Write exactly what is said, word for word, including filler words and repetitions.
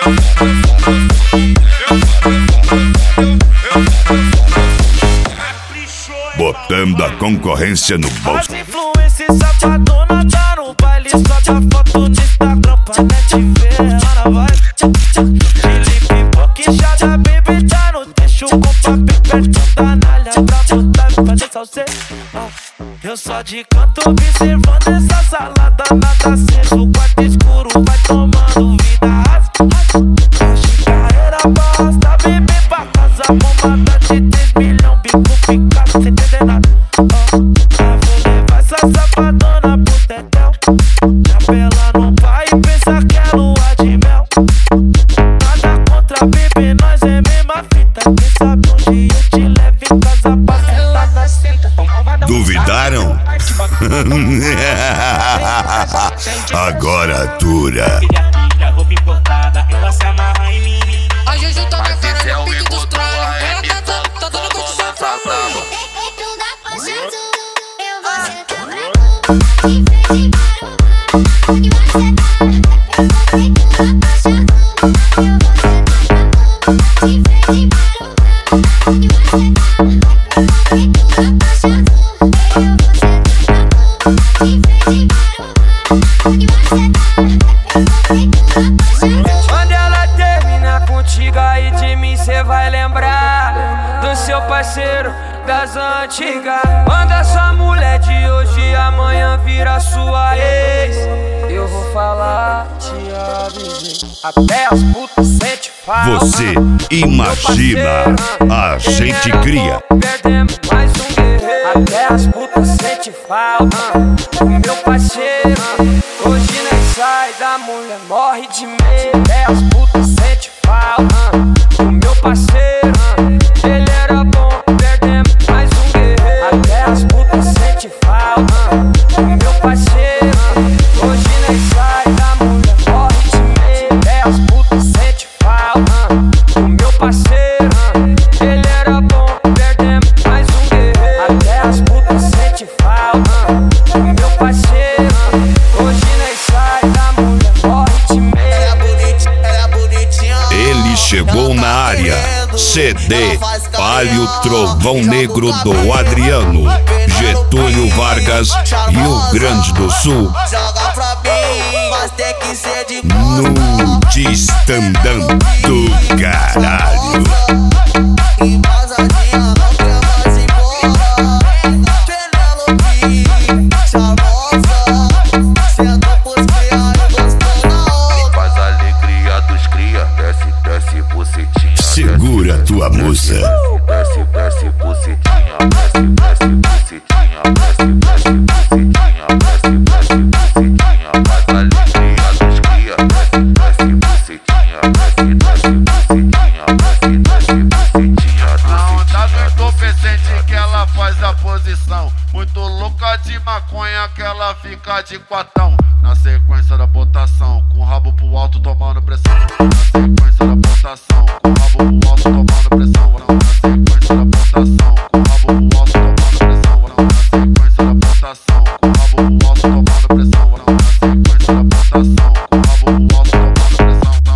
Botando a concorrência no bolso. As influências safadona tá no baile, sobe a foto no Instagram pra net ver ela na vibe. Felipe Boquinchada, baby, tá no deixo com papi perto da nalha pra botar e fazer salseiro. Eu só de canto observando essa salada, nada aceso, quarto escuro, vai tomando vida rasa. Hoje carreira basta, bebê pra casa, bombada de três milhões, bico picado, sem entender nada. Oh, eu vou levar essa safadona pro tetel, chapela no pai e pensa que é lua de mel. Nada contra bebê, nós é mesma fita, quem sabe onde eu te levo em casa pra sentar na cinta. Duvidaram? Agora dura. Roupa importada, ela se amarra em mim. A Juju tá na cara no pique dos tralha. Ela tá dando, tá dando condição pra mim. Dentro da faixa azul, eu vou sentar pra tu. De frente para o mar, e você tá. Dentro da faixa azul, eu vou sentar pra tu. De frente para o mar, e você tá. Dentro da faixa azul, eu vou sentar pra tu. De frente para o mar, e você tá. Quando ela terminar contigo aí de mim cê vai lembrar do seu parceiro das antigas. Quando essa mulher de hoje amanhã vira sua ex, eu vou falar, te avisei. Até as putas sente falta. Você imagina, a gente cria. Perdemos mais um guerreiro. Até as putas sente sente falta. O meu parceiro, hoje nem sai da mulher, morre de medo. É as putas sente falta. O meu parceiro, ele era bom, perdemos mais um guerreiro. Até as putas sente falta. O meu parceiro, hoje nem sai da mulher, morre de medo. É as putas sente falta. O meu parceiro, ele era bom, perdemos mais um guerreiro. Até as putas sente falta. O meu parceiro, hoje nem sai da mulher, morre de medo. Ele chegou na área. C D Palio Trovão Negro do Adriano, Getúlio Vargas, Rio Grande do Sul. Joga pra mim, mas tem que ser de No Distandão do caralho. Embasadinha, não quer mais ir embora. Penelope, charmosa, senta pros cria e gostou na hora. Faz a alegria dos cria, desce, desce, bucetinha. Segura tua moça. Desce, desce, bucetinha, desce, desce, bucetinha, desce, desce, bucetinha, desce, desce, bucetinha. Faz a alegria dos cria, desce, desce, bucetinha, desce, desce, bucetinha, desce, desce, bucetinha. Não dá do entorpecente que ela faz a posição. Muito louca de maconha que ela fica de quatão. Na sequência da botação, com o rabo pro alto tomando pressão. Na sequência da botação, com o rabo pro alto tomando pressão.